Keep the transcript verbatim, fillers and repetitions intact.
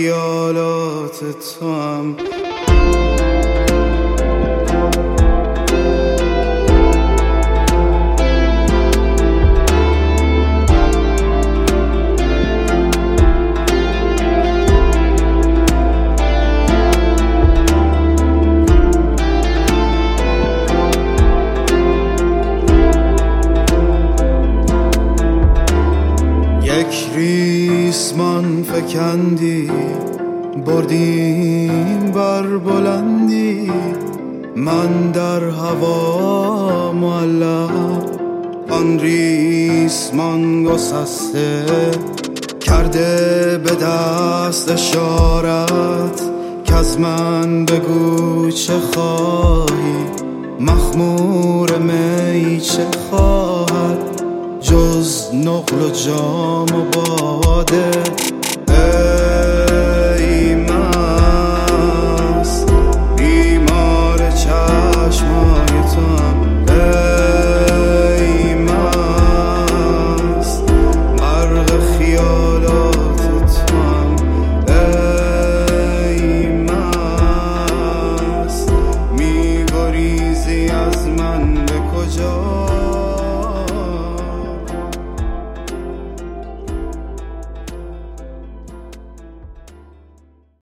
خیالات تو هم یک ریسمان فکندی بردیم بر بلندی، من در هوا معلق، آن ریسمان گسسته کرده به دست اشارت که از من بگو چه خواهی، مخمور می چه خواهد جز نقل و جام و باده.